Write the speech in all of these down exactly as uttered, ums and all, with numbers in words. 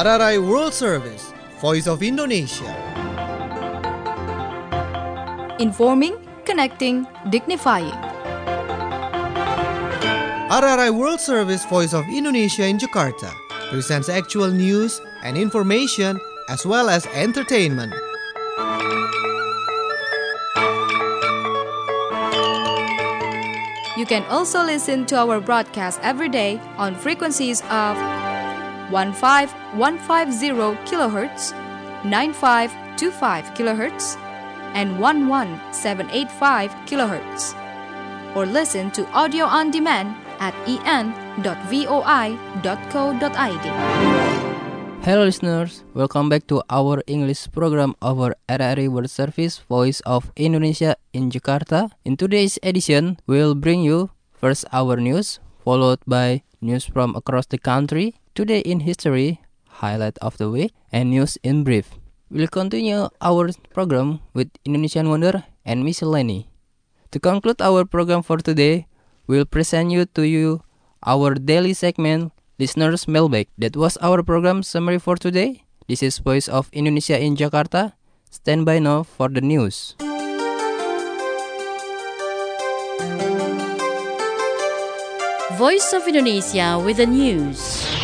R R I World Service, Voice of Indonesia. Informing, connecting, dignifying. R R I World Service, Voice of Indonesia in Jakarta presents actual news and information as well as entertainment. You can also listen to our broadcast every day on frequencies of fifteen fifteen kilohertz, ninety-five twenty-five kilohertz, and eleven seven eighty-five kilohertz. Or listen to audio on demand at e n dot voi dot co dot i d. Hello listeners, welcome back to our English program of our R R I World Service Voice of Indonesia in Jakarta. In today's edition, we'll bring you first our news, followed by news from across the country, today in history, highlight of the week, and news in brief. We'll continue our program with Indonesian Wonder and Miscellany. To conclude our program for today, we'll present you to you our daily segment, Listeners Mailbag. That was our program summary for today. This is Voice of Indonesia in Jakarta. Stand by now for the news. Voice of Indonesia with the news.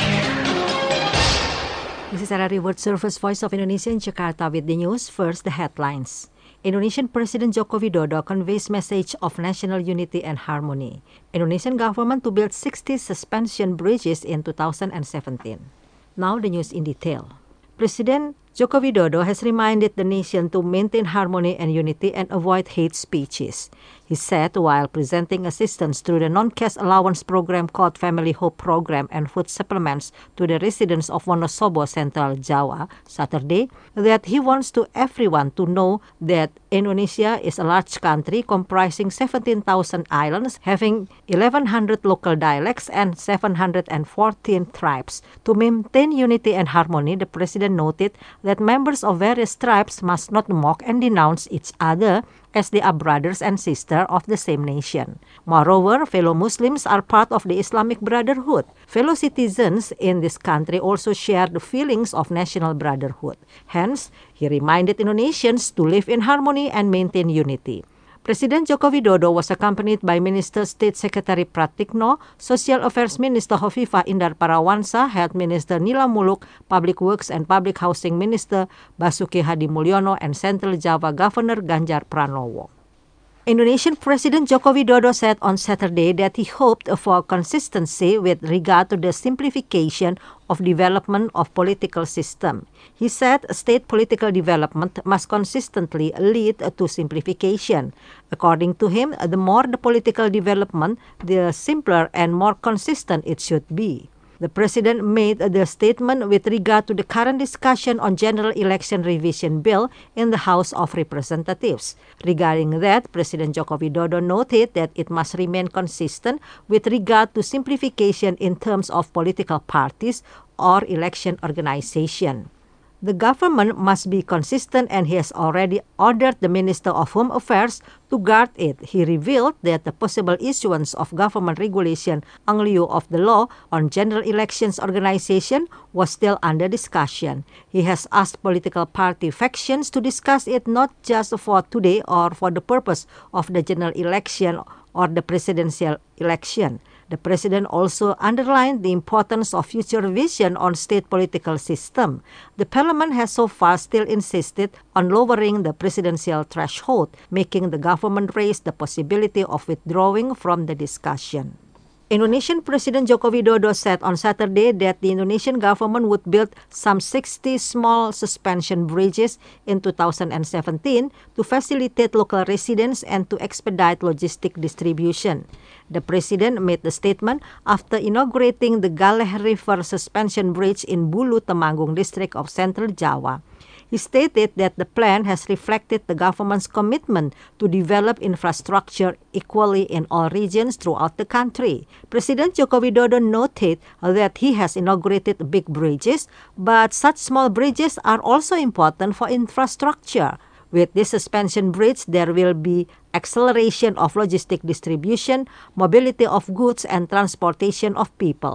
This is R R I World Service Voice of Indonesia in Jakarta with the news. First, the headlines. Indonesian President Joko Widodo conveys message of national unity and harmony. Indonesian government to build sixty suspension bridges in two thousand seventeen. Now the news in detail. President Joko Widodo has reminded the nation to maintain harmony and unity and avoid hate speeches. He said while presenting assistance through the non-cash allowance program called Family Hope Program and food supplements to the residents of Wonosobo, Central Java, Saturday, that he wants to everyone to know that Indonesia is a large country comprising seventeen thousand islands, having eleven hundred local dialects and seven hundred fourteen tribes. To maintain unity and harmony, the president noted that members of various tribes must not mock and denounce each other as they are brothers and sisters of the same nation. Moreover, fellow Muslims are part of the Islamic Brotherhood. Fellow citizens in this country also share the feelings of national brotherhood. Hence, he reminded Indonesians to live in harmony and maintain unity. President Joko Widodo was accompanied by Minister State Secretary Pratikno, Social Affairs Minister Hovifah Indar Parawansa, Health Minister Nila Muluk, Public Works and Public Housing Minister Basuki Hadi Mulyono, and Central Java Governor Ganjar Pranowo. Indonesian President Joko Widodo said on Saturday that he hoped for consistency with regard to the simplification of development of political system. He said state political development must consistently lead to simplification. According to him, the more the political development, the simpler and more consistent it should be. The president made the statement with regard to the current discussion on general election revision bill in the House of Representatives. Regarding that, President Joko Widodo noted that it must remain consistent with regard to simplification in terms of political parties or election organization. The government must be consistent, and he has already ordered the Minister of Home Affairs to guard it. He revealed that the possible issuance of government regulation in lieu of the law on general elections organization was still under discussion. He has asked political party factions to discuss it not just for today or for the purpose of the general election or the presidential election. The president also underlined the importance of future vision on state political system. The parliament has so far still insisted on lowering the presidential threshold, making the government raise the possibility of withdrawing from the discussion. Indonesian President Joko Widodo said on Saturday that the Indonesian government would build some sixty small suspension bridges in two thousand seventeen to facilitate local residents and to expedite logistic distribution. The president made the statement after inaugurating the Galeh River Suspension Bridge in Bulu Temanggung district of Central Java. He stated that the plan has reflected the government's commitment to develop infrastructure equally in all regions throughout the country. President Joko Widodo noted that he has inaugurated big bridges, but such small bridges are also important for infrastructure. With this suspension bridge, there will be acceleration of logistic distribution, mobility of goods, and transportation of people.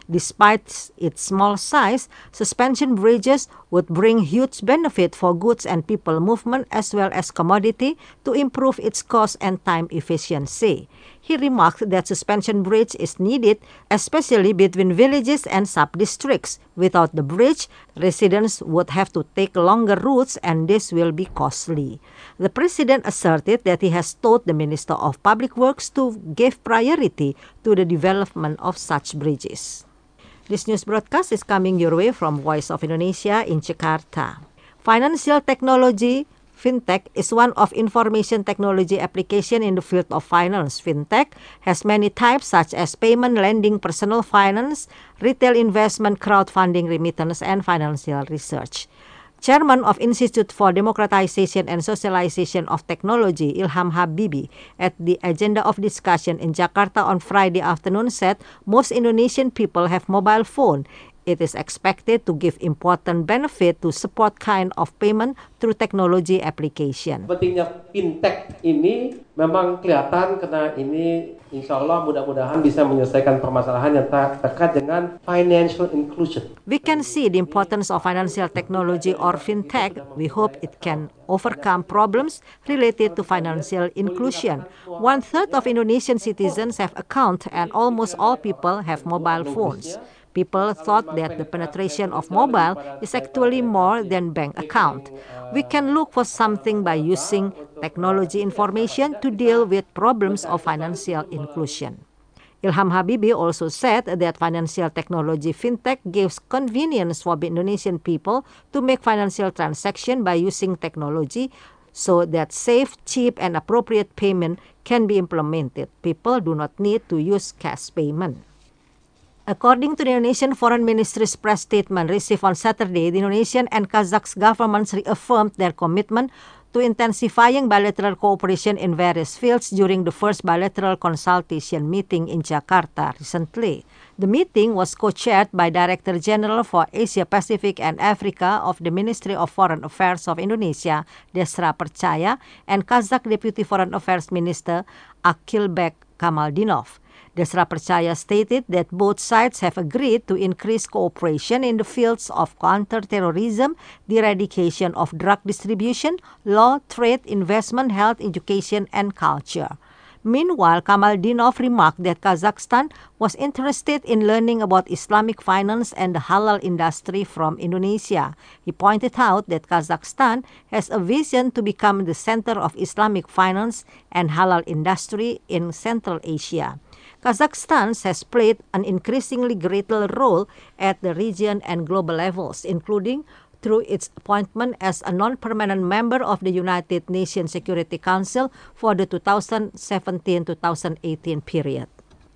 Despite its small size, suspension bridges would bring huge benefit for goods and people movement as well as commodity to improve its cost and time efficiency. He remarked that suspension bridge is needed, especially between villages and sub-districts. Without the bridge, residents would have to take longer routes and this will be costly. The president asserted that he has told the Minister of Public Works to give priority to the development of such bridges. This news broadcast is coming your way from Voice of Indonesia in Jakarta. Financial technology Fintech is one of information technology application in the field of finance. Fintech has many types such as payment, lending, personal finance, retail investment, crowdfunding, remittance, and financial research. Chairman of Institute for Democratization and Socialization of Technology, Ilham Habibi, at the agenda of discussion in Jakarta on Friday afternoon said most Indonesian people have mobile phone. It is expected to give important benefit to support kind of payment through technology application. Pentingnya fintech ini memang kelihatan karena ini insya Allah mudah-mudahan bisa menyelesaikan permasalahan yang ter- terkait dengan financial inclusion. We can see the importance of financial technology or fintech. We hope it can overcome problems related to financial inclusion. One third of Indonesian citizens have account and almost all people have mobile phones. People thought that the penetration of mobile is actually more than bank account. We can look for something by using technology information to deal with problems of financial inclusion. Ilham Habibi also said that financial technology fintech gives convenience for the Indonesian people to make financial transactions by using technology so that safe, cheap, and appropriate payment can be implemented. People do not need to use cash payment. According to the Indonesian Foreign Ministry's press statement received on Saturday, the Indonesian and Kazakh governments reaffirmed their commitment to intensifying bilateral cooperation in various fields during the first bilateral consultation meeting in Jakarta recently. The meeting was co-chaired by Director General for Asia Pacific and Africa of the Ministry of Foreign Affairs of Indonesia, Desra Percaya, and Kazakh Deputy Foreign Affairs Minister Akilbek Kamaldinov. Desra Percaya stated that both sides have agreed to increase cooperation in the fields of counterterrorism, the eradication of drug distribution, law, trade, investment, health, education, and culture. Meanwhile, Kamaldinov remarked that Kazakhstan was interested in learning about Islamic finance and the halal industry from Indonesia. He pointed out that Kazakhstan has a vision to become the center of Islamic finance and halal industry in Central Asia. Kazakhstan has played an increasingly greater role at the region and global levels, including through its appointment as a non-permanent member of the United Nations Security Council for the two thousand seventeen to two thousand eighteen period.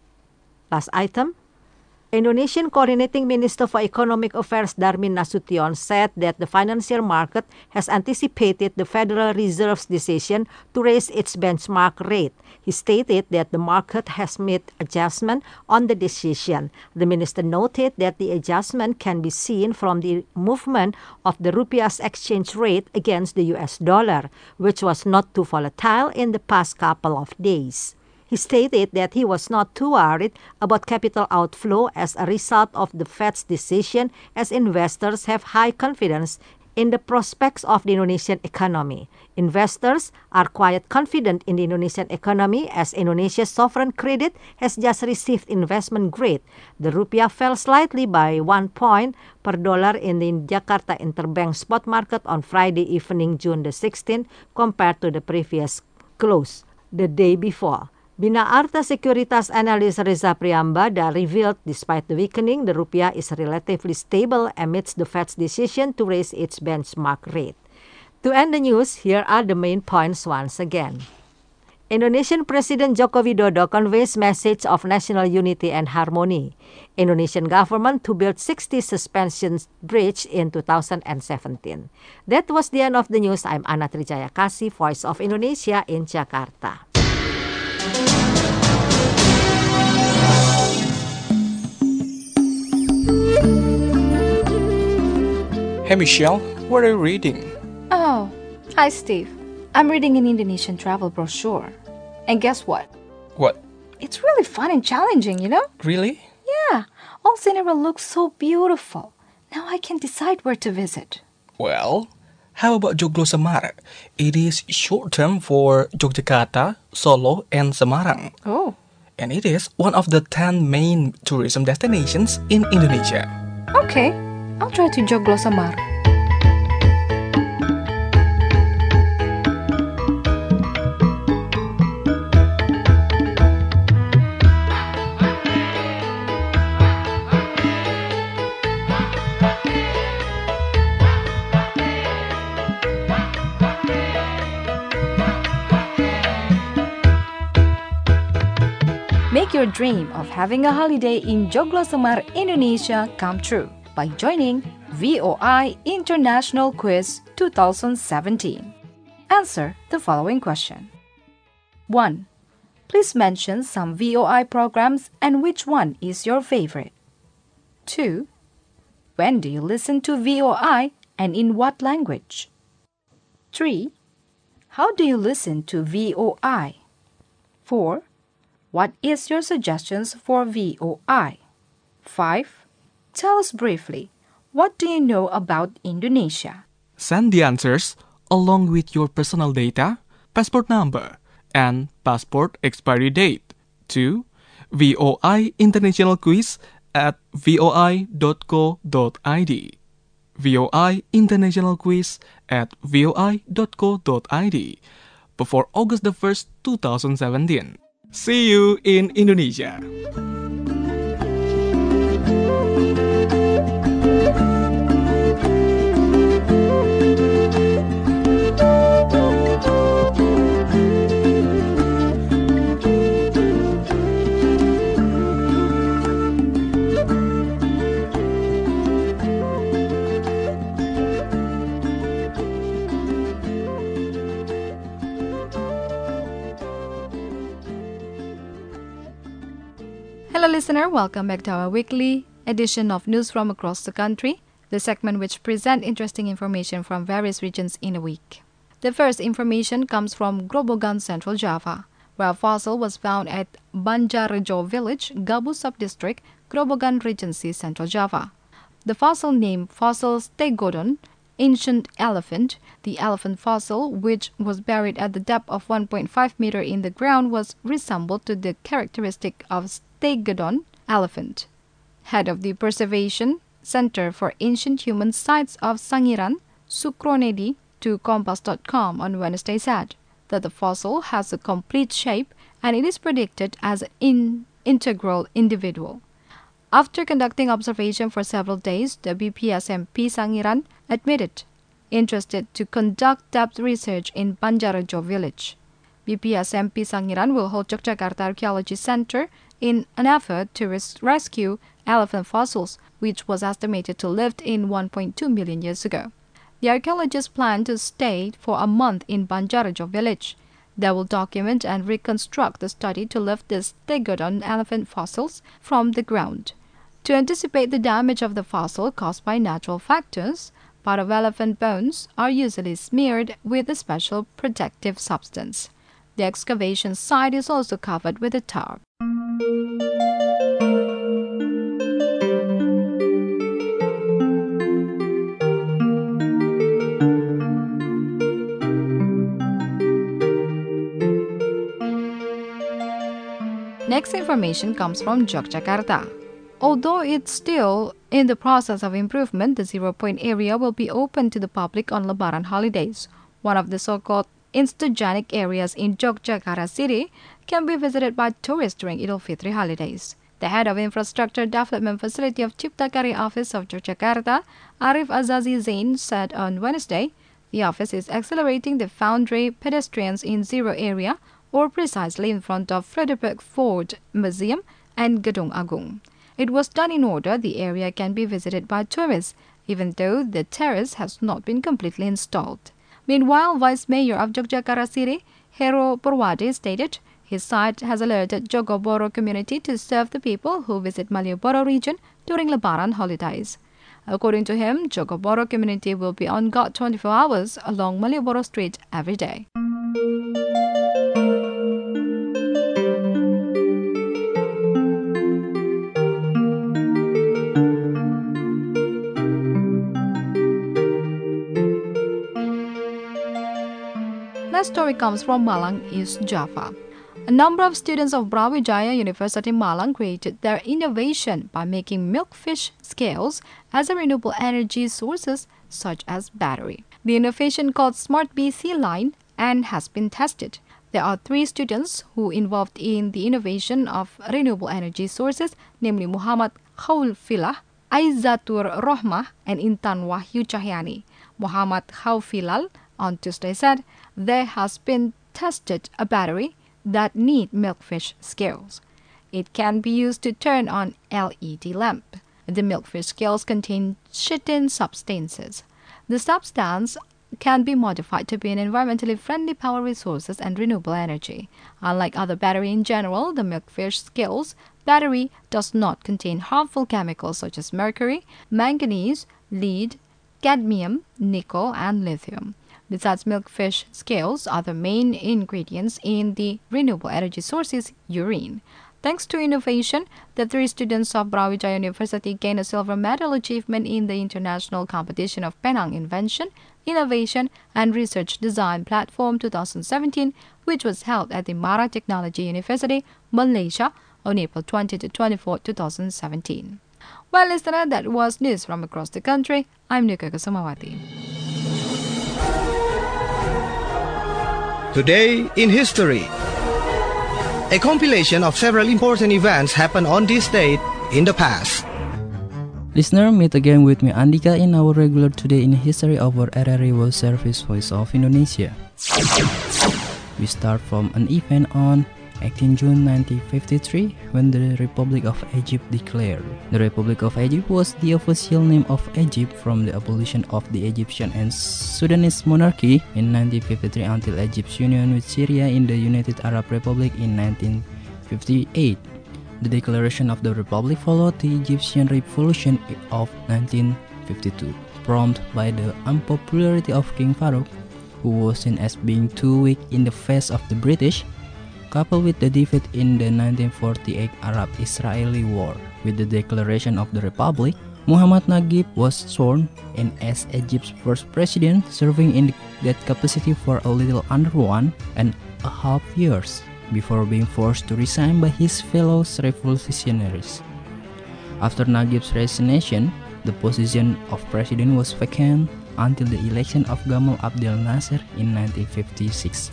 Last item. Indonesian Coordinating Minister for Economic Affairs Darmin Nasution said that the financial market has anticipated the Federal Reserve's decision to raise its benchmark rate. He stated that the market has made adjustment on the decision. The minister noted that the adjustment can be seen from the movement of the rupiah's exchange rate against the U S dollar, which was not too volatile in the past couple of days. He stated that he was not too worried about capital outflow as a result of the Fed's decision, as investors have high confidence in the prospects of the Indonesian economy. Investors are quite confident in the Indonesian economy as Indonesia's sovereign credit has just received investment grade. The rupiah fell slightly by one point per dollar in the Jakarta Interbank Spot Market on Friday evening, June the sixteenth, compared to the previous close the day before. Bina Arta Sekuritas analyst Reza Priambada revealed despite the weakening, the rupiah is relatively stable amidst the Fed's decision to raise its benchmark rate. To end the news, here are the main points once again. Indonesian President Joko Widodo conveys message of national unity and harmony. Indonesian government to build sixty suspension bridge in two thousand seventeen. That was the end of the news. I'm Ana Trijaya Kasih, Voice of Indonesia in Jakarta. Hey Michelle, what are you reading? Oh, hi Steve. I'm reading an Indonesian travel brochure. And guess what? What? It's really fun and challenging, you know? Really? Yeah, all scenery looks so beautiful. Now I can decide where to visit. Well, how about Joglosemar? It is short term for Yogyakarta, Solo, and Semarang. Oh. And it is one of the ten main tourism destinations in Indonesia. Okay, I'll try to Joglosemar. Make your dream of having a holiday in Joglosemar, Indonesia come true by joining V O I International Quiz twenty seventeen. Answer the following question. one. Please mention some V O I programs and which one is your favorite. two. When do you listen to V O I and in what language? three. How do you listen to V O I? four. What is your suggestions for V O I? five. Tell us briefly, what do you know about Indonesia? Send the answers along with your personal data, passport number, and passport expiry date to V O I International Quiz at voi dot co dot id. V O I International Quiz at voi dot co dot id before August the first, twenty seventeen. See you in Indonesia. Hello listener, welcome back to our weekly edition of News from Across the Country, the segment which presents interesting information from various regions in a week. The first information comes from Grobogan, Central Java, where a fossil was found at Banjarjo village, Gabu Subdistrict, Grobogan Regency, Central Java. The fossil named fossil Stegodon, ancient elephant. The elephant fossil, which was buried at the depth of one point five meter in the ground, was resembled to the characteristic of Stegodon elephant. Head of the Preservation Center for Ancient Human Sites of Sangiran, Sukronedi, to Kompas dot com on Wednesday said that the fossil has a complete shape and it is predicted as an in- integral individual. After conducting observation for several days, the B P S M P Sangiran admitted interested to conduct depth research in Banjarjo village. B P S M P Sangiran will hold Yogyakarta Archaeology Center in an effort to res- rescue elephant fossils, which was estimated to live in one point two million years ago. The archaeologists plan to stay for a month in Banjarjo village. They will document and reconstruct the study to lift the Stegodon elephant fossils from the ground. To anticipate the damage of the fossil caused by natural factors, part of elephant bones are usually smeared with a special protective substance. The excavation site is also covered with a tarp. Next information comes from Yogyakarta. Although it's still in the process of improvement, the zero-point area will be open to the public on Lebaran holidays. One of the so-called instagenic areas in Yogyakarta city can be visited by tourists during Idul Fitri holidays. The head of Infrastructure Development Facility of Cipta Karya Office of Yogyakarta, Arif Azazi Zain, said on Wednesday, the office is accelerating the Foundry pedestrians in zero area, or precisely in front of Frederick Ford Museum and Gedung Agung. It was done in order the area can be visited by tourists, even though the terrace has not been completely installed. Meanwhile, Vice Mayor of Yogyakarta City, Hero Purwade, stated his site has alerted Jogoboro community to serve the people who visit Malioboro region during Lebaran holidays. According to him, Jogoboro community will be on guard twenty-four hours along Malioboro Street every day. story comes from Malang, East Java. A number of students of Brawijaya University Malang created their innovation by making milkfish scales as a renewable energy sources such as battery. The innovation called Smart B C line and has been tested. There are three students who involved in the innovation of renewable energy sources, namely Muhammad Khaulfilah, Aizatur Rohmah, and Intan Wahyu Cahyani. Muhammad Khaufilal on Tuesday said there has been tested a battery that need milkfish scales. It can be used to turn on L E D lamp. The milkfish scales contain chitin substances. The substance can be modified to be an environmentally friendly power resources and renewable energy. Unlike other battery in general, the milkfish scales battery does not contain harmful chemicals such as mercury, manganese, lead, cadmium, nickel, and lithium. Besides milkfish scales, other main ingredients in the renewable energy source is urine. Thanks to innovation, the three students of Brawijaya University gained a silver medal achievement in the International Competition of Penang Invention, Innovation, and Research Design Platform twenty seventeen, which was held at the Mara Technology University, Malaysia, on April twentieth to twenty-fourth, twenty seventeen. Well, listener, that was news from across the country. I'm Nika Kusamawati. Today in History. A compilation of several important events happened on this date in the past. Listener, meet again with me Andika in our regular Today in History of our R R A World Service Voice of Indonesia. We start from an event on eighteenth of June nineteen fifty-three when the Republic of Egypt declared. The Republic of Egypt was the official name of Egypt from the abolition of the Egyptian and Sudanese monarchy in nineteen fifty-three until Egypt's union with Syria in the United Arab Republic in nineteen fifty-eight. The declaration of the Republic followed the Egyptian Revolution of nineteen fifty-two, prompted by the unpopularity of King Farouk, who was seen as being too weak in the face of the British, coupled with the defeat in the nineteen forty-eight Arab-Israeli War. With the declaration of the Republic, Muhammad Naguib was sworn in as Egypt's first president, serving in that capacity for a little under one and a half years, before being forced to resign by his fellow revolutionaries. After Naguib's resignation, the position of president was vacant until the election of Gamal Abdel Nasser in nineteen fifty-six.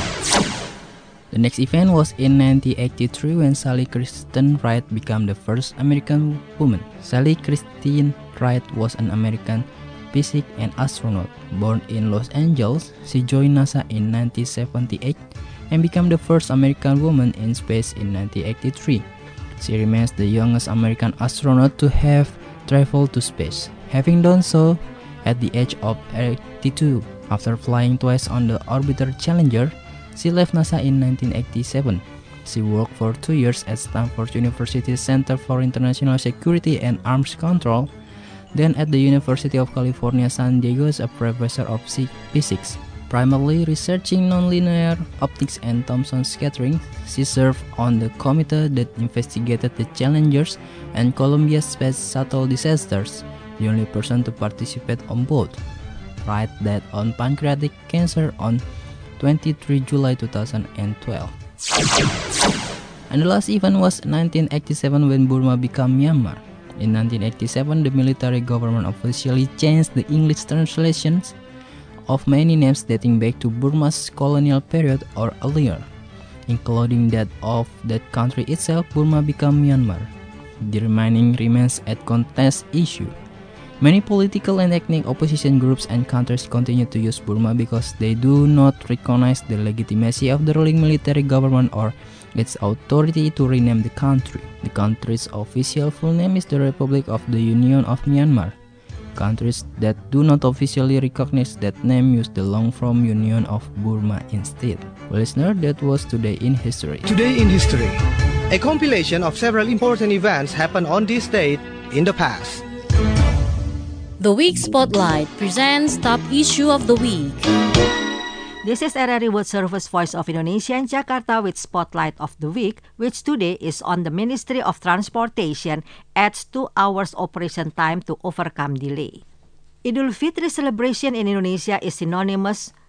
The next event was in nineteen eighty-three when Sally Christine Wright became the first American woman. Sally Christine Wright was an American physicist and astronaut. Born in Los Angeles, she joined NASA in nineteen seventy-eight and became the first American woman in space in nineteen eighty-three. She remains the youngest American astronaut to have traveled to space, having done so at the age of eighty-two. After flying twice on the orbiter Challenger, she left NASA in nineteen eighty-seven. She worked for two years at Stanford University's Center for International Security and Arms Control, then at the University of California, San Diego as a professor of physics. Primarily researching nonlinear optics and Thomson scattering, she served on the committee that investigated the Challengers and Columbia Space Shuttle disasters, the only person to participate on both. Wright died on pancreatic cancer on twenty-third of July two thousand twelve. And the last event was nineteen eighty-seven when Burma became Myanmar. In nineteen eighty-seven, the military government officially changed the English translations of many names dating back to Burma's colonial period or earlier, including that of that country itself. Burma became Myanmar. The remaining remains a contest issue. Many political and ethnic opposition groups and countries continue to use Burma because they do not recognize the legitimacy of the ruling military government or its authority to rename the country. The country's official full name is the Republic of the Union of Myanmar. Countries that do not officially recognize that name use the long-form Union of Burma instead. Well, listener, that was Today in History. Today in History. A compilation of several important events happened on this date in the past. The Week Spotlight presents Top Issue of the Week. This is R R A World Service Voice of Indonesia in Jakarta with Spotlight of the Week, which today is on the Ministry of Transportation adds two hours operation time to overcome delay. Idul Fitri celebration in Indonesia is synonymous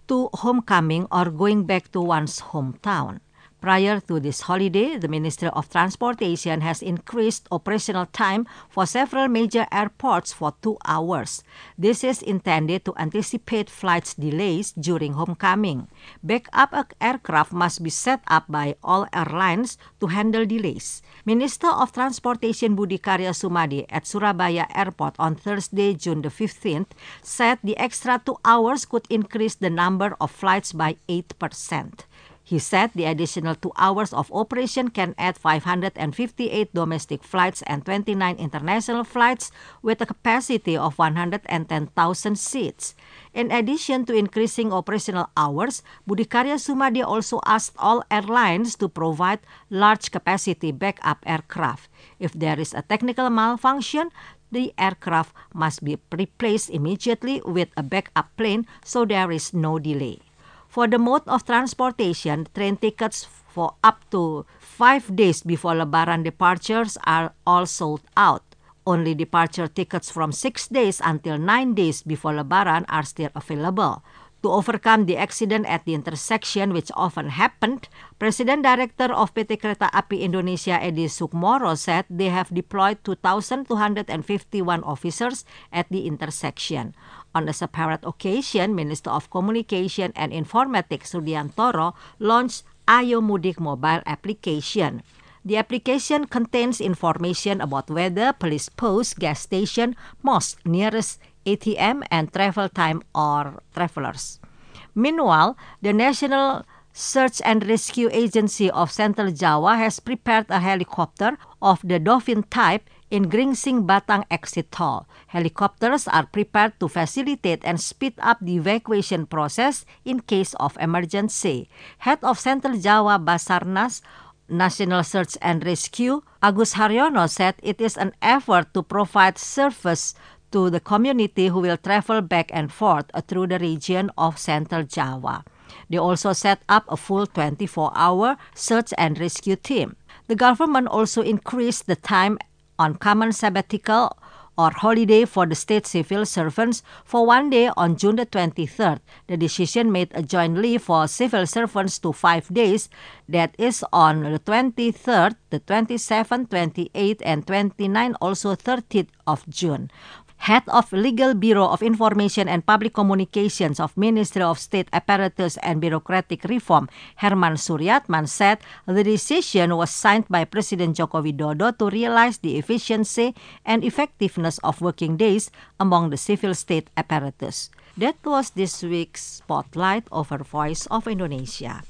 to homecoming or going back to one's hometown. Prior to this holiday, the Ministry of Transportation has increased operational time for several major airports for two hours. This is intended to anticipate flights delays during homecoming. Backup aircraft must be set up by all airlines to handle delays. Minister of Transportation Budi Karya Sumadi at Surabaya Airport on Thursday, June the fifteenth, said the extra two hours could increase the number of flights by eight percent. He said the additional two hours of operation can add five hundred fifty-eight domestic flights and twenty-nine international flights with a capacity of one hundred ten thousand seats. In addition to increasing operational hours, Budi Karya Sumadi also asked all airlines to provide large capacity backup aircraft. If there is a technical malfunction, the aircraft must be replaced immediately with a backup plane so there is no delay. For the mode of transportation, train tickets for up to five days before Lebaran departures are all sold out. Only departure tickets from six days until nine days before Lebaran are still available. To overcome the accident at the intersection, which often happened, President Director of P T Kereta Api Indonesia Edi Sukmoro said they have deployed two thousand two hundred fifty-one officers at the intersection. On a separate occasion, Minister of Communication and Informatics Rudiantoro launched Ayo Mudik mobile application. The application contains information about weather, police post, gas station, mosque, nearest A T M, and travel time or travelers. Meanwhile, the National Search and Rescue Agency of Central Java has prepared a helicopter of the Dolphin type in Gringsing Batang exit hall. Helicopters are prepared to facilitate and speed up the evacuation process in case of emergency. Head of Central Java Basarnas National Search and Rescue, Agus Haryono, said it is an effort to provide service to the community who will travel back and forth through the region of Central Java. They also set up a full twenty-four hour search and rescue team. The government also increased the time on common sabbatical or holiday for the state civil servants for one day on June the twenty-third. The decision made a joint leave for civil servants to five days, that is on the twenty-third, the twenty-seventh, twenty-eighth, and twenty-ninth, also thirtieth of June. Head of Legal Bureau of Information and Public Communications of Ministry of State Apparatus and Bureaucratic Reform, Herman Suryatman, said the decision was signed by President Joko Widodo to realize the efficiency and effectiveness of working days among the civil state apparatus. That was this week's Spotlight over Voice of Indonesia.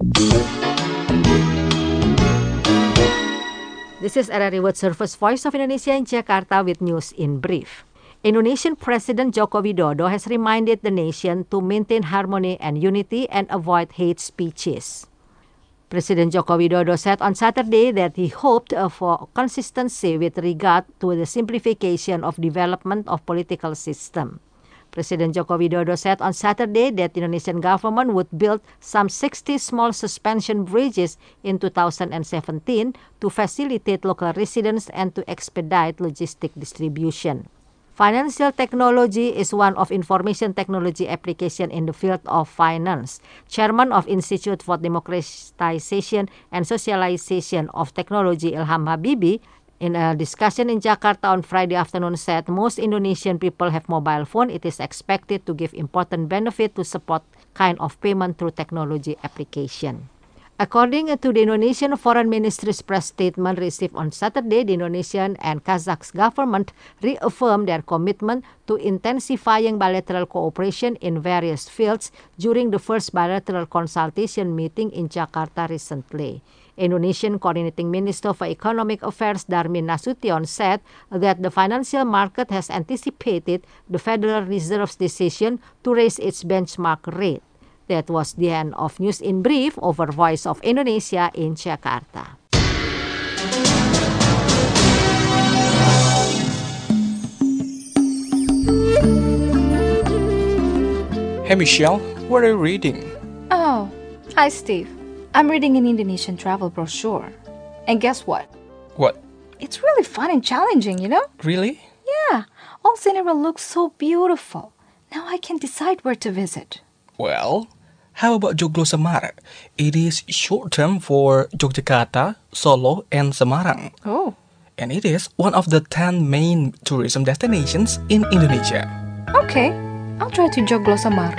This is R R I World Service Voice of Indonesia in Jakarta with news in brief. Indonesian President Joko Widodo has reminded the nation to maintain harmony and unity and avoid hate speeches. President Joko Widodo said on Saturday that he hoped for consistency with regard to the simplification of development of political system. President Joko Widodo said on Saturday that the Indonesian government would build some sixty small suspension bridges in two thousand seventeen to facilitate local residents and to expedite logistic distribution. Financial technology is one of information technology application in the field of finance. Chairman of Institute for Democratization and Socialization of Technology, Ilham Habibi, in a discussion in Jakarta on Friday afternoon, said most Indonesian people have mobile phone. It is expected to give important benefit to support kind of payment through technology application. According to the Indonesian Foreign Ministry's press statement received on Saturday, the Indonesian and Kazakh government reaffirmed their commitment to intensifying bilateral cooperation in various fields during the first bilateral consultation meeting in Jakarta recently. Indonesian Coordinating Minister for Economic Affairs Darmin Nasution said that the financial market has anticipated the Federal Reserve's decision to raise its benchmark rate. That was the end of News in Brief over Voice of Indonesia in Jakarta. Hey Michelle, what are you reading? Oh, hi Steve. I'm reading an Indonesian travel brochure. And guess what? What? It's really fun and challenging, you know? Really? Yeah, all scenery looks so beautiful. Now I can decide where to visit. Well, how about Joglo Semar? It is short term for Yogyakarta, Solo, and Semarang. Oh. And it is one of the ten main tourism destinations in Indonesia. Okay, I'll try to Joglo Semar.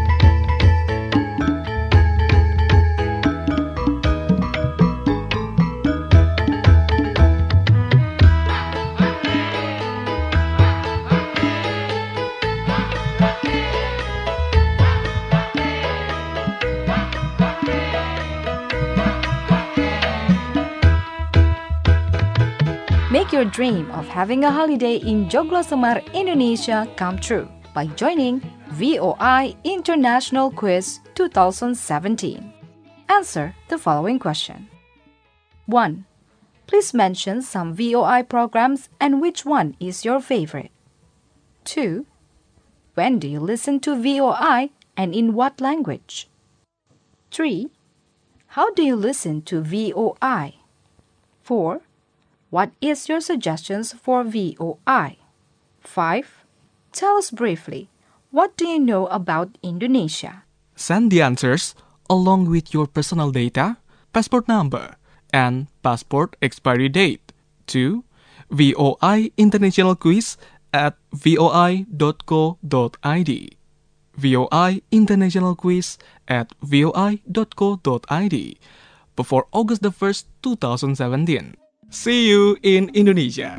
Make your dream of having a holiday in Joglo Semar, Indonesia come true by joining V O I International Quiz twenty seventeen. Answer the following question. one. Please mention some V O I programs and which one is your favorite. two. When do you listen to V O I and in what language? three. How do you listen to V O I? four. What is your suggestions for V O I? five. Tell us briefly, what do you know about Indonesia? Send the answers along with your personal data, passport number, and passport expiry date to V O I International Quiz at voi dot co dot id. V O I International Quiz at voi dot co dot id before August the first, two thousand seventeen. See you in Indonesia.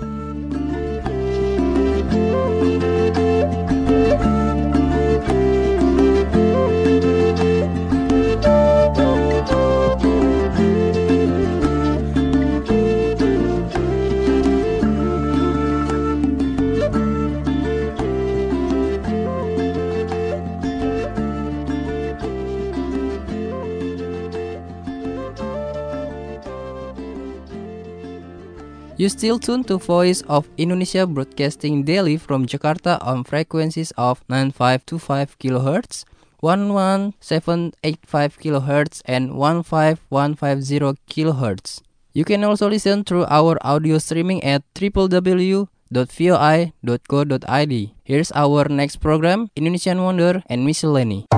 You still tune to Voice of Indonesia broadcasting daily from Jakarta on frequencies of nine five two five kilohertz, one one seven eight five kilohertz, and one five one five zero kilohertz. You can also listen through our audio streaming at w w w dot voi dot co dot id. Here's our next program, Indonesian Wonder and Miscellany.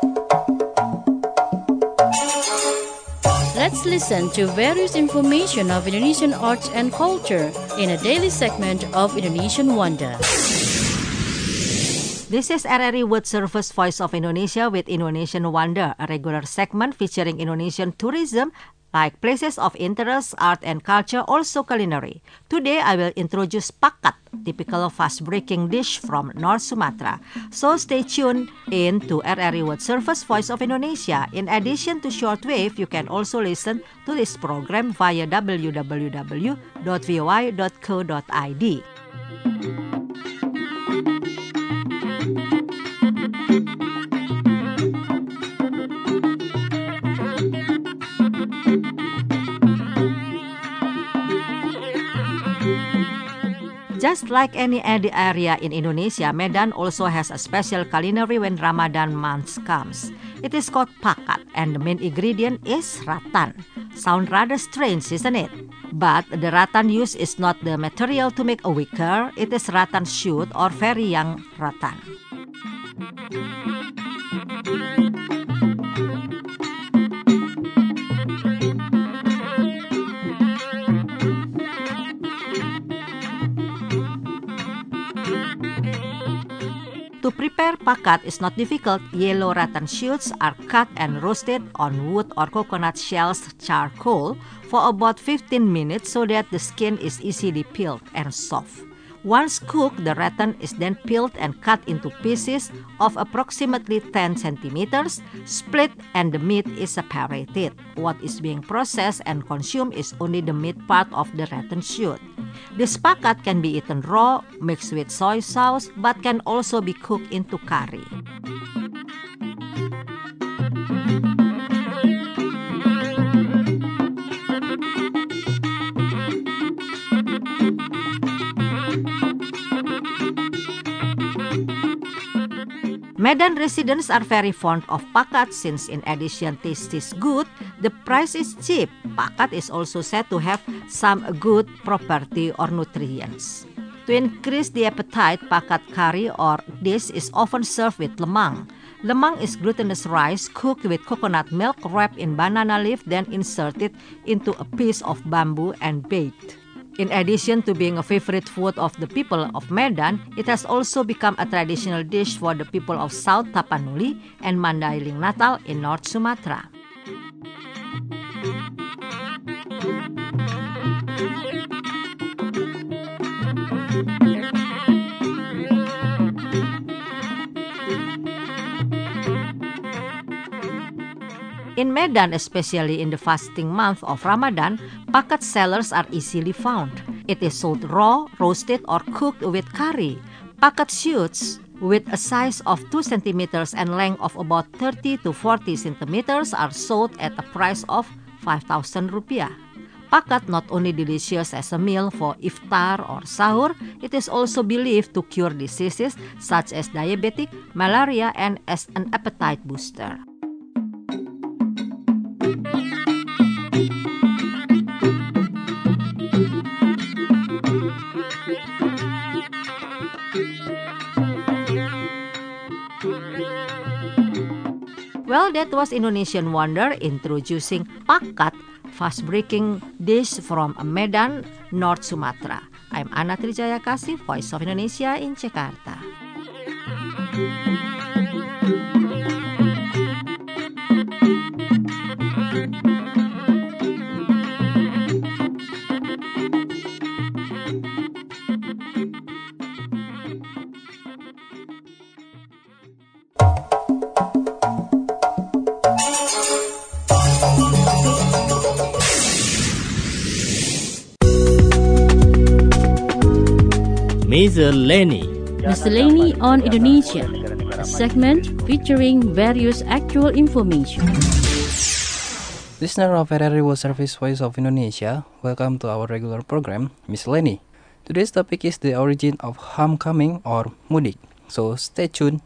Let's listen to various information of Indonesian arts and culture in a daily segment of Indonesian Wonder. This is R R I World Service Voice of Indonesia with Indonesian Wonder, a regular segment featuring Indonesian tourism like places of interest, art and culture, also culinary. Today I will introduce pakat, typical fast-breaking dish from North Sumatra. So stay tuned in to R R I World Service Voice of Indonesia. In addition to shortwave, you can also listen to this program via w w w dot voi dot co dot id. Just like any other area in Indonesia, Medan also has a special culinary when Ramadan month comes. It is called pakat and the main ingredient is rattan. Sound rather strange, isn't it? But the rattan used is not the material to make a wicker, it is rattan shoot or very young rattan. To prepare pakat is not difficult. Yellow rattan shoots are cut and roasted on wood or coconut shells charcoal for about fifteen minutes so that the skin is easily peeled and soft. Once cooked, the rattan is then peeled and cut into pieces of approximately ten centimeters, split, and the meat is separated. What is being processed and consumed is only the meat part of the rattan shoot. This pakat can be eaten raw, mixed with soy sauce, but can also be cooked into curry. Medan residents are very fond of pakat since in addition taste is good, the price is cheap. Pakat is also said to have some good property or nutrients. To increase the appetite, pakat curry or dish is often served with lemang. Lemang is glutinous rice cooked with coconut milk wrapped in banana leaf, then inserted into a piece of bamboo and baked. In addition to being a favorite food of the people of Medan, it has also become a traditional dish for the people of South Tapanuli and Mandailing Natal in North Sumatra. In Medan, especially in the fasting month of Ramadan, pakat sellers are easily found. It is sold raw, roasted, or cooked with curry. Pakat shoots with a size of two centimeters and length of about thirty to forty centimeters are sold at a price of five thousand rupiah. Pakat not only delicious as a meal for iftar or sahur, it is also believed to cure diseases such as diabetes, malaria, and as an appetite booster. Well, that was Indonesian Wonder introducing pakat, fast-breaking dish from Medan, North Sumatra. I'm Ana Trijaya Kasih, Voice of Indonesia in Jakarta. Miscellany. Miscellany on Indonesia, a segment featuring various actual information. Listener of R R I World Service Voice of Indonesia, welcome to our regular program, Miscellany. Today's topic is the origin of homecoming or mudik, so stay tuned.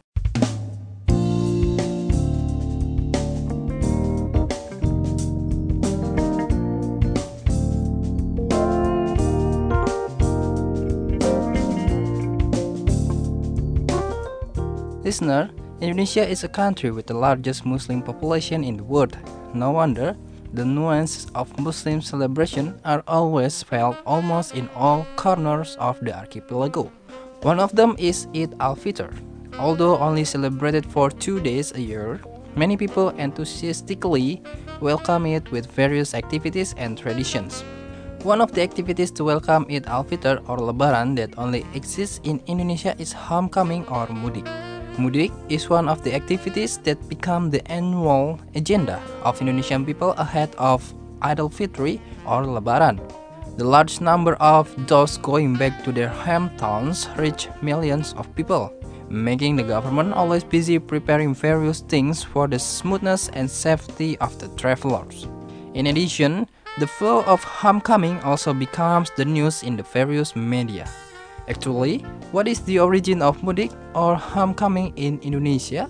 Listener, Indonesia is a country with the largest Muslim population in the world. No wonder the nuances of Muslim celebration are always felt almost in all corners of the archipelago. One of them is Eid al-Fitr. Although only celebrated for two days a year, many people enthusiastically welcome it with various activities and traditions. One of the activities to welcome Eid al-Fitr or Lebaran that only exists in Indonesia is homecoming or mudik. Mudik is one of the activities that become the annual agenda of Indonesian people ahead of Eid al-Fitr or Lebaran. The large number of those going back to their hometowns reach millions of people, making the government always busy preparing various things for the smoothness and safety of the travelers. In addition, the flow of homecoming also becomes the news in the various media. Actually, what is the origin of mudik or homecoming in Indonesia?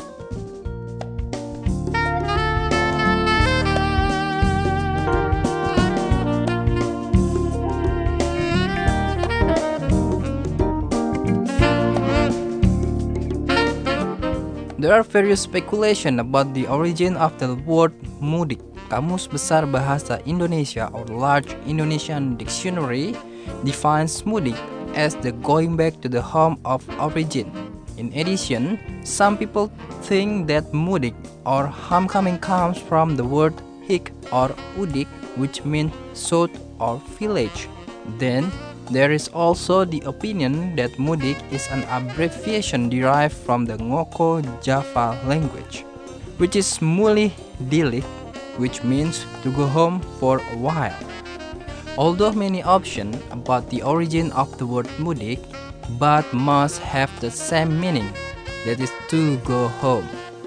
There are various speculation about the origin of the word mudik. Kamus Besar Bahasa Indonesia or Large Indonesian Dictionary defines mudik as the going back to the home of origin. In addition, some people think that mudik or homecoming comes from the word hik or udik, which means south or village. Then, there is also the opinion that mudik is an abbreviation derived from the Ngoko Java language, which is muli dilik, which means to go home for a while. Although many options about the origin of the word mudik, but must have the same meaning, that is to go home.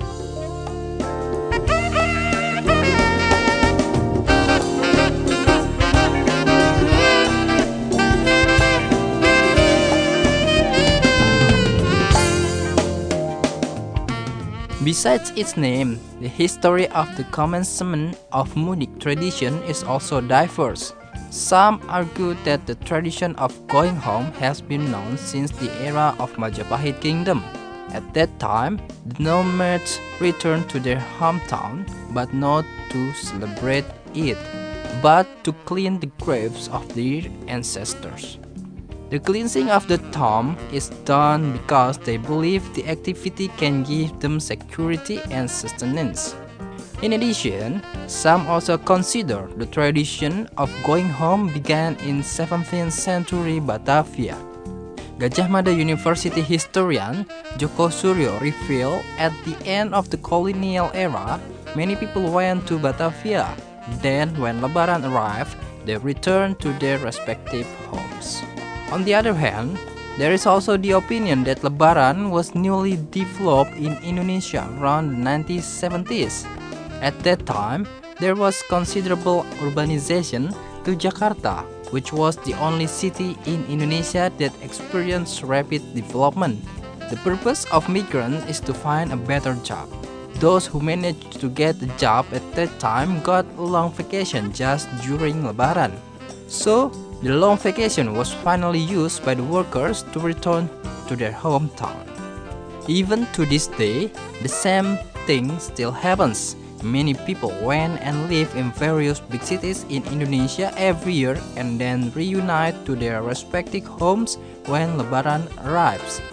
Besides its name, the history of the commencement of mudik tradition is also diverse. Some argue that the tradition of going home has been known since the era of Majapahit Kingdom. At that time, the nomads returned to their hometown, but not to celebrate it, but to clean the graves of their ancestors. The cleansing of the tomb is done because they believe the activity can give them security and sustenance. In addition, some also consider the tradition of going home began in seventeenth century Batavia. Gajah Mada University historian Joko Suryo revealed at the end of the colonial era, many people went to Batavia. Then, when Lebaran arrived, they returned to their respective homes. On the other hand, there is also the opinion that Lebaran was newly developed in Indonesia around the nineteen seventies. At that time, there was considerable urbanization to Jakarta, which was the only city in Indonesia that experienced rapid development. The purpose of migrants is to find a better job. Those who managed to get a job at that time got a long vacation just during Lebaran. So, the long vacation was finally used by the workers to return to their hometown. Even to this day, the same thing still happens. Many people went and live in various big cities in Indonesia every year and then reunite to their respective homes when Lebaran arrives.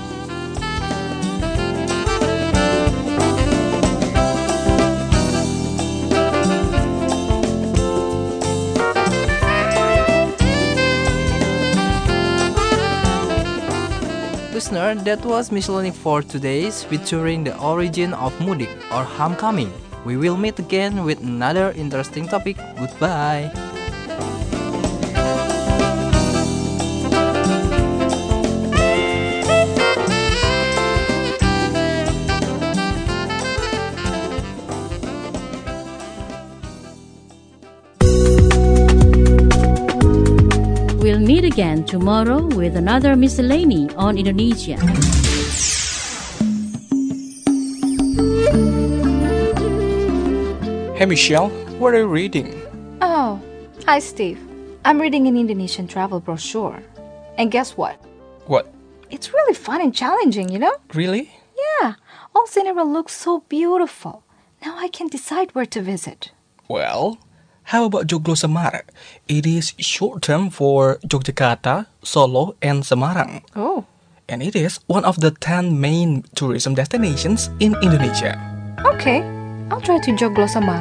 Listener, that was Miscellany for today's featuring the origin of mudik or homecoming. We will meet again with another interesting topic. Goodbye. We'll meet again tomorrow with another miscellany on Indonesia. Hey Michelle, what are you reading? Oh, hi Steve. I'm reading an Indonesian travel brochure. And guess what? What? It's really fun and challenging, you know? Really? Yeah, all scenery looks so beautiful. Now I can decide where to visit. Well, how about Joglo Semar? It is short term for Yogyakarta, Solo, and Semarang. Oh. And it is one of the ten main tourism destinations in Indonesia. Okay, I'll try to Joglo Semar.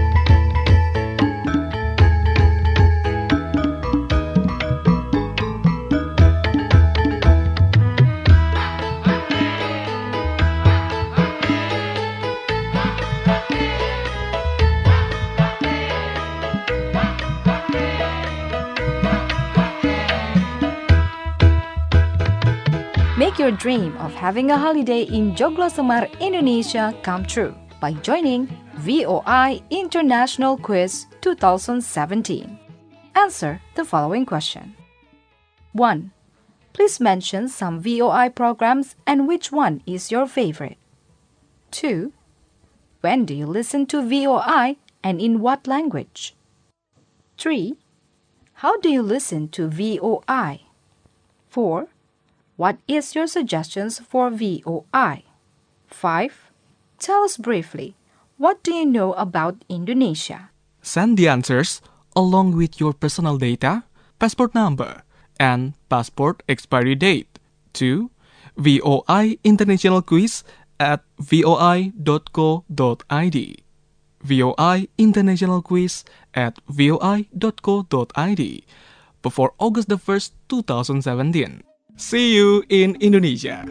Make your dream of having a holiday in Joglo Semar, Indonesia come true by joining V O I International Quiz twenty seventeen. Answer the following question. one. Please mention some V O I programs and which one is your favorite. two. When do you listen to V O I and in what language? three. How do you listen to V O I? four. What is your suggestions for V O I? five. Tell us briefly, what do you know about Indonesia? Send the answers along with your personal data, passport number, and passport expiry date to V O I International Quiz at v o i dot co dot i d. V O I International Quiz at v o i dot co dot i d before August the first, two thousand seventeen. See you in Indonesia.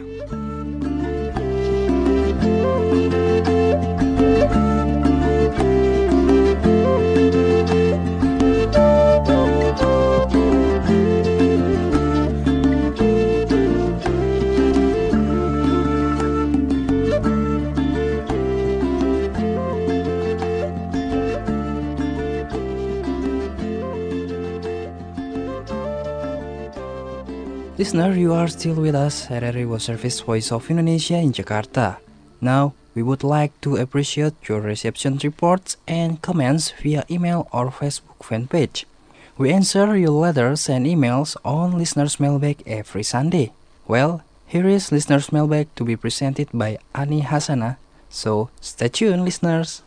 Listener, you are still with us at R R I World Service Voice of Indonesia in Jakarta. Now, we would like to appreciate your reception reports and comments via email or Facebook fan page. We answer your letters and emails on Listener's Mailbag every Sunday. Well, Here is Listener's Mailbag to be presented by Ani Hasana. So, stay tuned, listeners.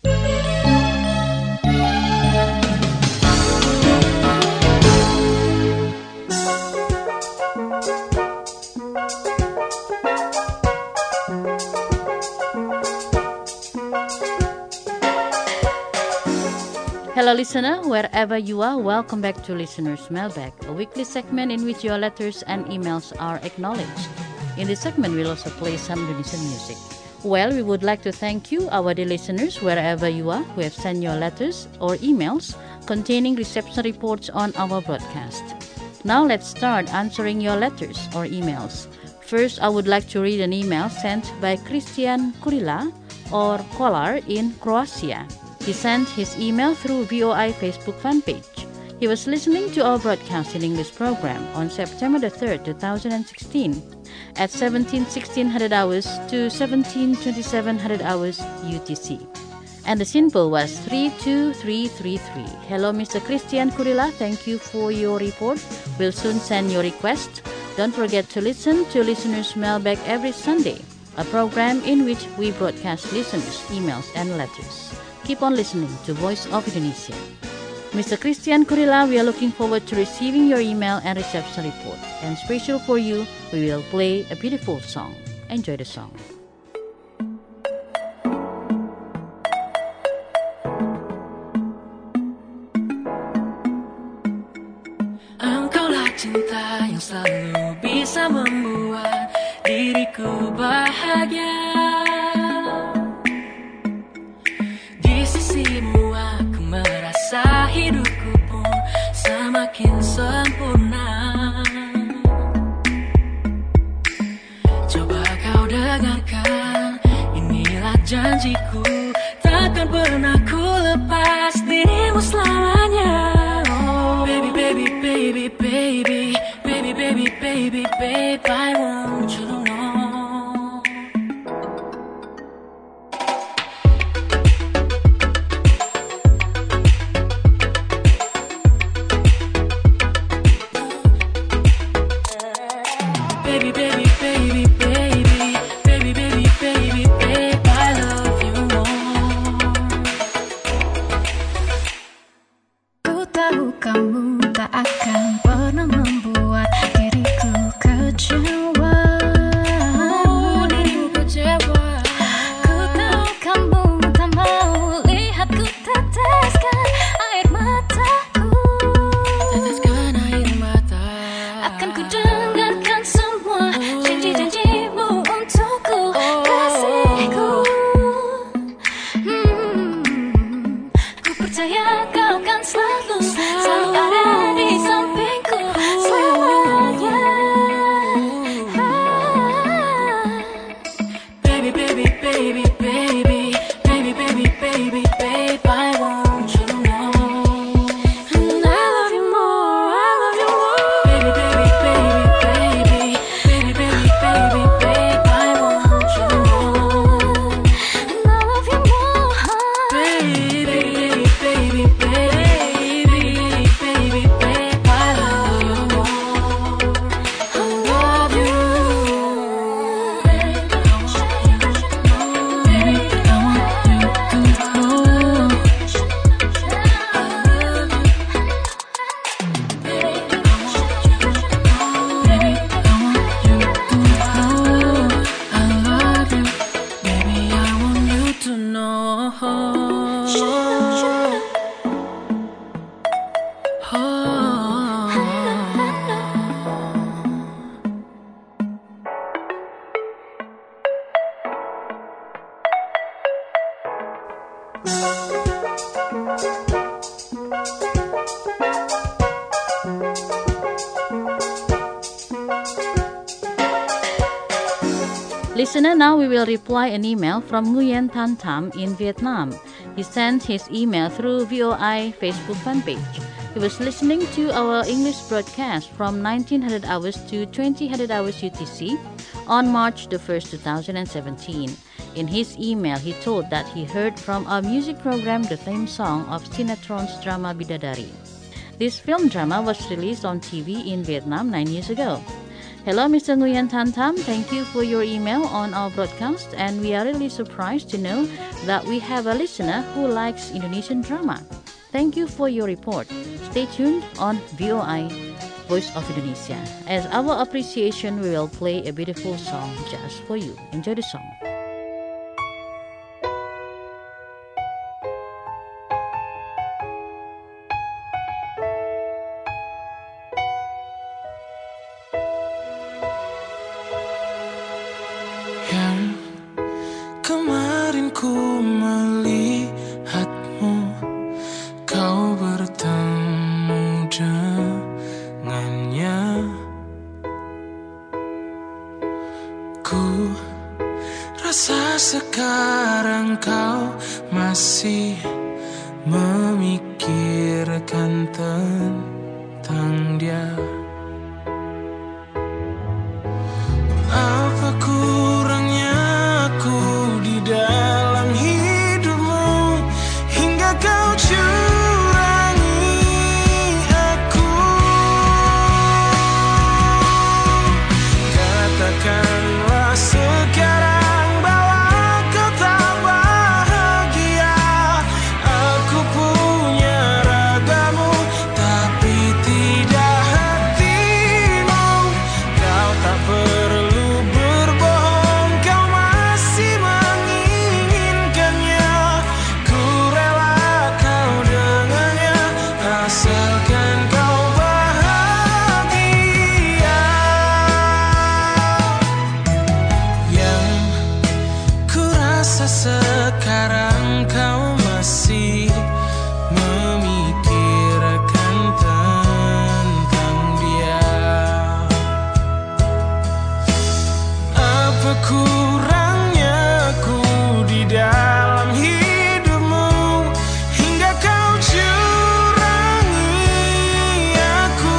Hello listener, wherever you are, welcome back to Listener's Mailbag, a weekly segment in which your letters and emails are acknowledged. In this segment, we'll also play some Indonesian music. Well, we would like to thank you, our dear listeners, wherever you are, who have sent your letters or emails containing reception reports on our broadcast. Now let's start answering your letters or emails. First, I would like to read an email sent by Christian Kurila or Kolar in Croatia. He sent his email through V O I Facebook fan page. He was listening to our broadcast in English program on September the third, two thousand sixteen at seventeen sixteen hundred hours to seventeen twenty-seven hundred hours U T C. And the symbol was three two three three three. Hello, Mister Christian Kurila. Thank you for your report. We'll soon send your request. Don't forget to listen to Listener's Mailbag every Sunday, a program in which we broadcast listeners' emails and letters. Keep on listening to Voice of Indonesia. Mister Christian Kurila, we are looking forward to receiving your email and reception report. And special for you, we will play a beautiful song. Enjoy the song. Engkaulah cinta yang selalu bisa membuat diriku bahagia. Sisimu aku merasa hidupku pun semakin sempurna. Coba kau dengarkan, inilah janjiku, takkan pernah ku lepas dirimu selamanya. Oh, baby, baby, baby, baby, baby, baby, baby, baby, I want you to know. Listener, now we will reply an email from Nguyen Tan Tam in Vietnam. He sent his email through V O I Facebook fan page. He was listening to our English broadcast from nineteen hundred hours to twenty hundred hours U T C on March the first, two thousand seventeen. In his email, he told that he heard from our music program the theme song of Sinetron's drama Bidadari. This film drama was released on T V in Vietnam nine years ago. Hello, Mister Nguyen Tan Tam. Thank you for your email on our broadcast, and we are really surprised to know that we have a listener who likes Indonesian drama. Thank you for your report. Stay tuned on V O I, Voice of Indonesia. As our appreciation, we will play a beautiful song just for you. Enjoy the song. Kemarin ku melihatmu, kau bertemu dengannya. Ku rasa sekarang kau masih memikirkan tentang dia. Apa kurangnya aku di dalam hidupmu hingga kau curangi aku? Katakanlah sekarang bahwa kau tak bahagia. Aku punya ragamu tapi tidak hatimu. Kau tak perlu berbohong, kau masih menginginkannya. Ku rela kau dengannya, asalkan kau bahagia. Yang ku rasa sekarang kau masih memikirkan tentang dia. Apa kurangnya aku di dalam hidupmu hingga kau curangi aku?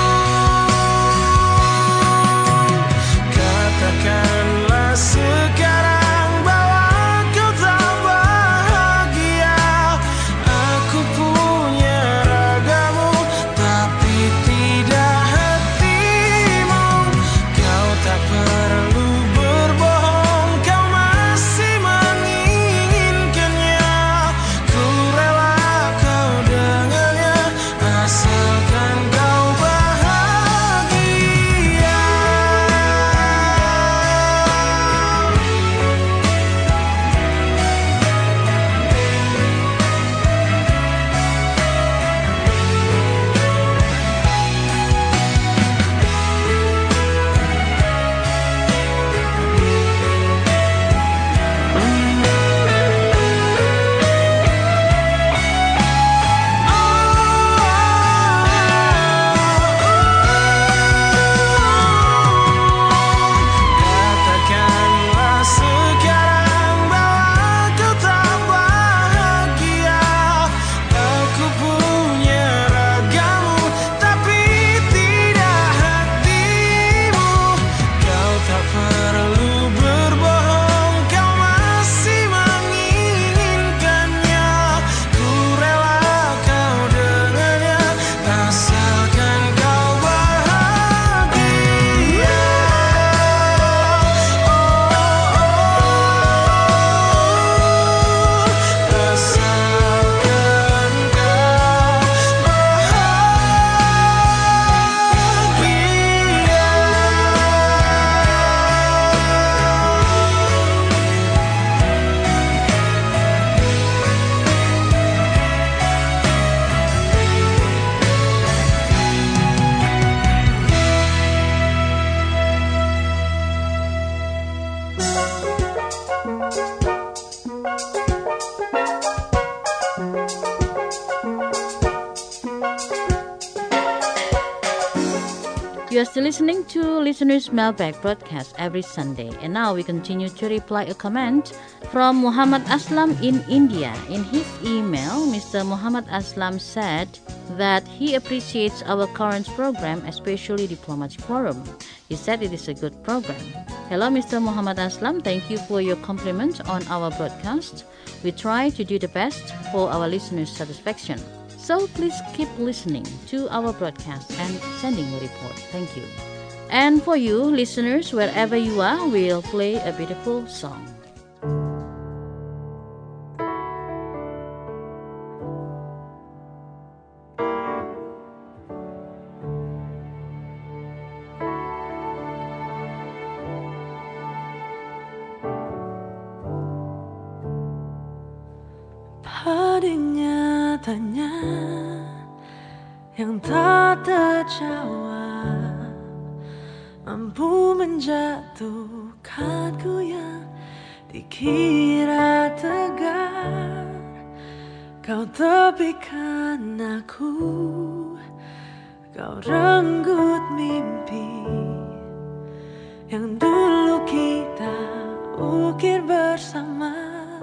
Katakanlah sekarang bahwa kau tak bahagia. Aku punya ragamu tapi tidak hatimu. Kau tak perlu berbohong, kau masih menginginkannya. Ku rela kau dengannya, asalkan kau bahagia. Katakanlah sekarang bahwa kau tak bahagia. Aku punya ragamu tapi tidak hatimu. Kau tak perlu berbohong, kau masih menginginkannya. Ku rela kau dengannya, asalkan kau bahagia. Asalkan You are still listening to Listeners Mailbag broadcast every Sunday. And now we continue to reply a comment from Muhammad Aslam in India. In his email, Mister Muhammad Aslam said that he appreciates our current program, especially Diplomatic Forum. He said it is a good program. Hello, Mister Muhammad Aslam. Thank you for your compliment on our broadcast. We try to do the best for our listeners' satisfaction. So please keep listening to our broadcast and sending your report. Thank you. And for you, listeners, wherever you are, we'll play a beautiful song. Pedihnya tanya yang tak terjawab, mampu menjatuhkanku yang dikira tegar. Kau tepikan aku, kau renggut mimpi yang dulu kita ukir bersama.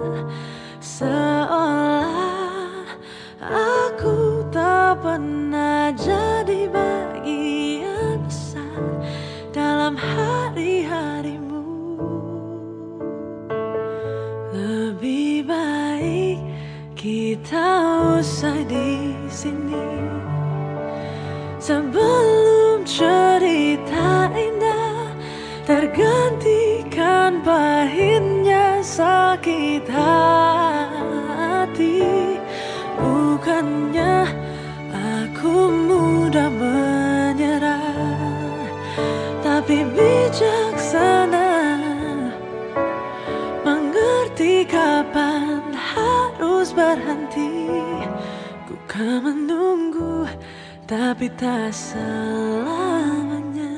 Seolah aku tak pernah jadi bagian besar dalam hari-harimu. Lebih baik kita usai di sini sebelum cerita indah tergantikan pahitnya sakit hati. Bukannya aku mudah menyerah, tapi bijaksana mengerti kapan harus berhenti. Ku kan menunggu, tapi tak selamanya.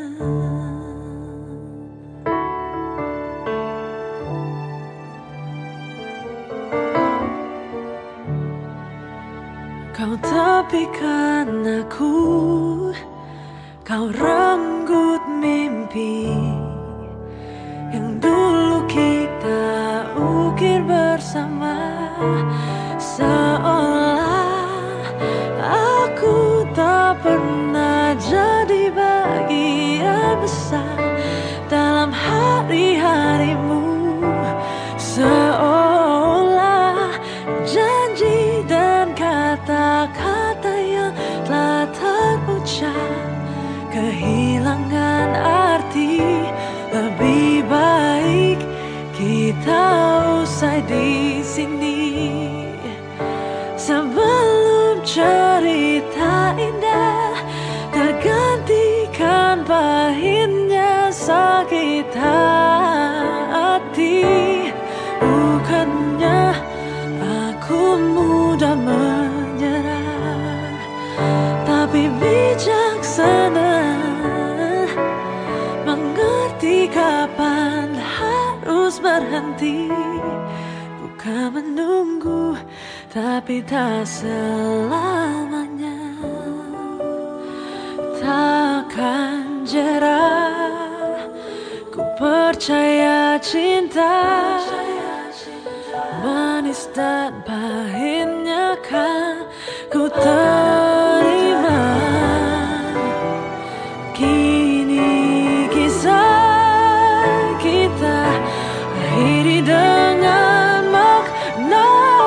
Kau tepikan aku, kau renggut mimpi yang dulu kita ukir bersama. Seolah aku tak pernah jadi bagian besar dalam hari-harimu. Seolah janji dan kata-kata yang telah terucap kehilangan arti. Lebih baik kita usai di sini sebelum cerita indah tergantikan pahitnya sakit hati. Bukannya aku mudah menyerah, tapi bijaksana mengerti kapan harus berhenti. Bukan menunggu, tapi tak selamanya. Takkan jerah, ku percaya cinta manis dan pahitnya kan ku terima. Kini kisah kita akhiri dengan makna.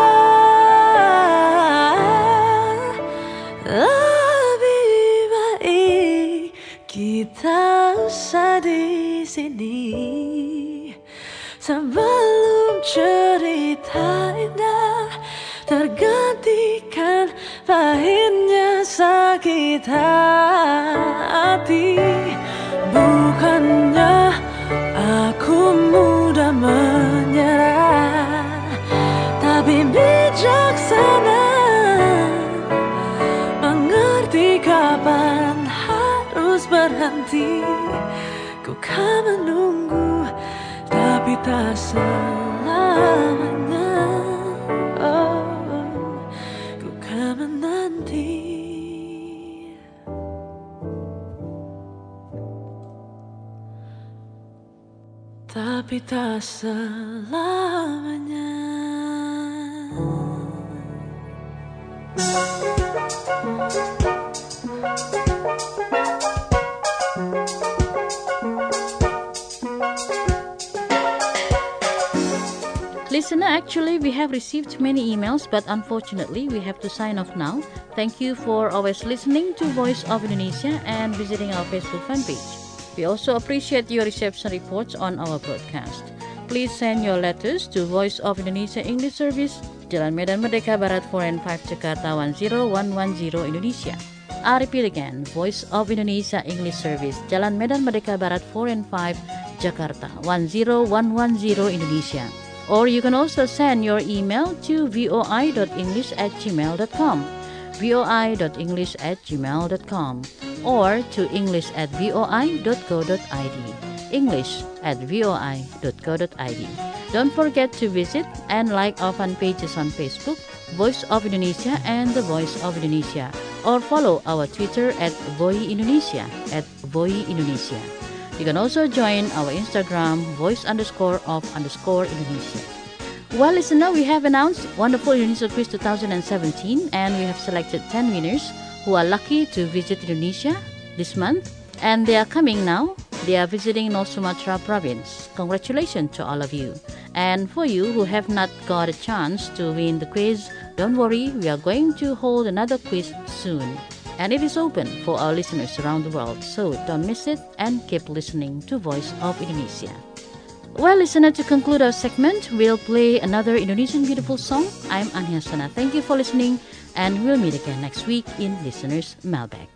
Lebih baik kita usai di sini sebelum cerita indah tergantikan pahitnya sakit hati. Bukannya aku mudah menyerah, tapi bijaksana mengerti kapan harus berhenti. Ku kan menunggu, tapi tak selamanya. Oh, ku kan menanti, tapi tak selamanya. Listener, actually we have received many emails, but unfortunately we have to sign off now. Thank you for always listening to Voice of Indonesia and visiting our Facebook fan page. We also appreciate your reception reports on our broadcast. Please send your letters to Voice of Indonesia English Service, Jalan Medan Merdeka Barat four and five, Jakarta one zero one one zero, Indonesia. I repeat again, Voice of Indonesia English Service, Jalan Medan Merdeka Barat four and five, Jakarta one zero one one zero, Indonesia. Or you can also send your email to voi dot english at gmail dot com, voi dot english at gmail dot com, or to english at voi dot co dot id, english at voi dot co dot id. Don't forget to visit and like our fan pages on Facebook, Voice of Indonesia and The Voice of Indonesia, or follow our Twitter at Voi Indonesia, at Voi Indonesia. You can also join our Instagram, voice underscore of underscore Indonesia. Well, listener, we have announced Wonderful Indonesia Quiz twenty seventeen, and we have selected ten winners who are lucky to visit Indonesia this month, and they are coming now. They are visiting North Sumatra province. Congratulations to all of you. And for you who have not got a chance to win the quiz, don't worry, we are going to hold another quiz soon. And it is open for our listeners around the world, so don't miss it and keep listening to Voice of Indonesia. Well, listener, to conclude our segment, we'll play another Indonesian beautiful song. I'm Anya Sana. Thank you for listening, and we'll meet again next week in Listener's Mailbag.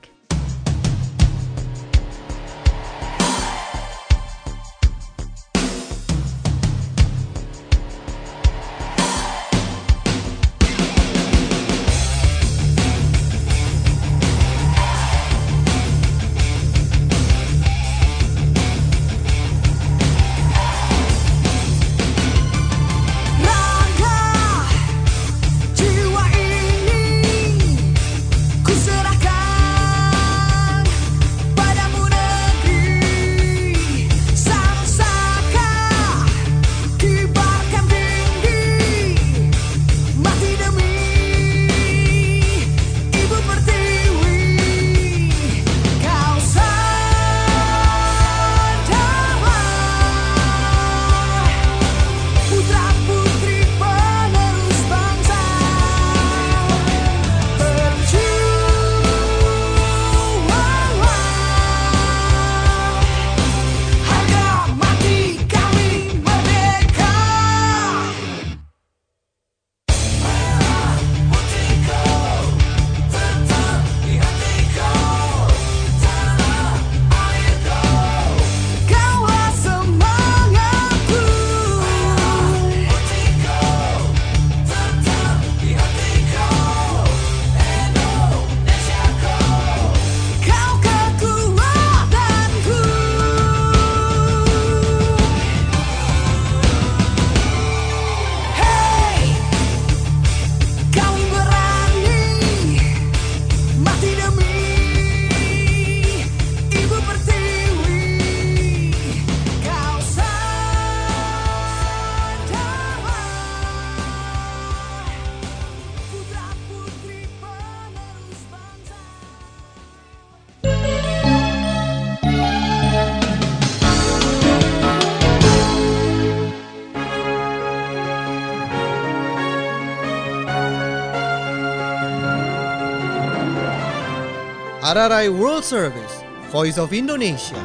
R R I World Service, Voice of Indonesia.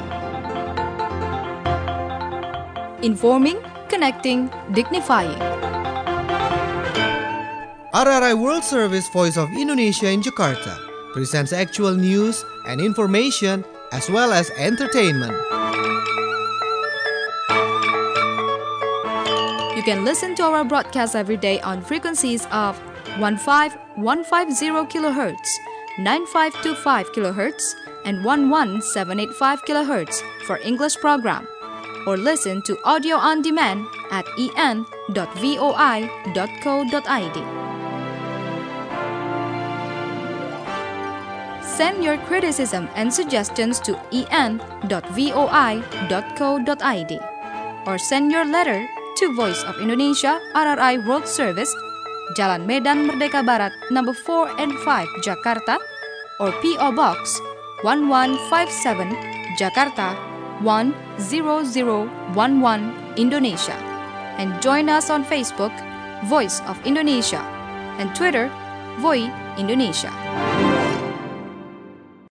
Informing, connecting, dignifying. R R I World Service, Voice of Indonesia in Jakarta presents actual news and information as well as entertainment. You can listen to our broadcast every day on frequencies of one five one five zero kilohertz, nine five two five kilohertz, and one one seven eight five kilohertz for English program. Or listen to audio on demand at e n dot voi dot co dot i d. Send your criticism and suggestions to e n dot voi dot co dot i d or send your letter to Voice of Indonesia R R I World Service, Jalan Medan Merdeka Barat number four and five, Jakarta, or P O Box one one five seven, Jakarta one zero zero one one, Indonesia. And join us on Facebook, Voice of Indonesia, and Twitter, Voi Indonesia.